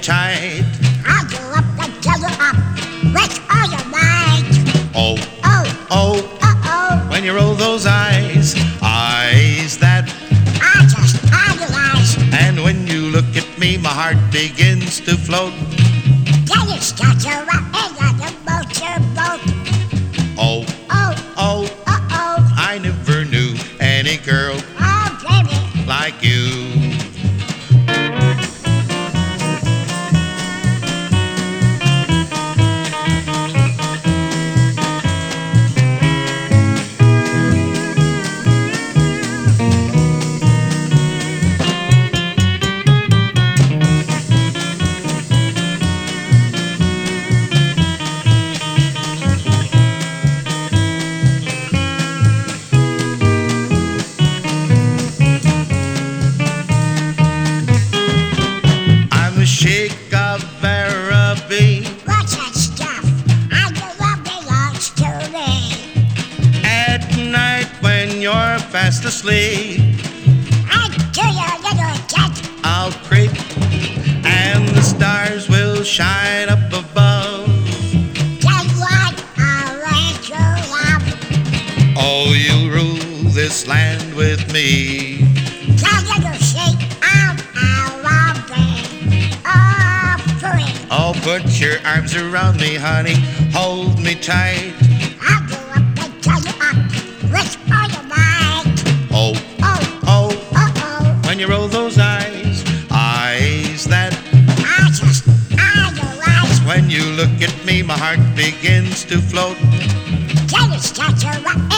tight. I'll go up and tell you up with all your might. Oh, Oh, oh, uh-oh, when you roll those eyes, eyes that. I just idolize. And when you look at me, my heart begins to float. Then you start to rock on the motorboat. Oh, Oh, oh, uh-oh, I never knew any girl oh, baby. like you. Sheik of Araby. What's that stuff? I know what belongs to me. At night when you're fast asleep, I do your little cat. I'll creep and the stars will shine up above. Then what? I'll let you love. Oh, you'll rule this land with me. Tell you to shake out our robbery. Oh, free. Oh, put your arms around me, honey. Hold me tight. I'll go up and tell you up with all your might. Oh, Oh, oh, uh-oh, when you roll those eyes, eyes that. I just idolize. When you look at me, my heart begins to float. Then you start to rock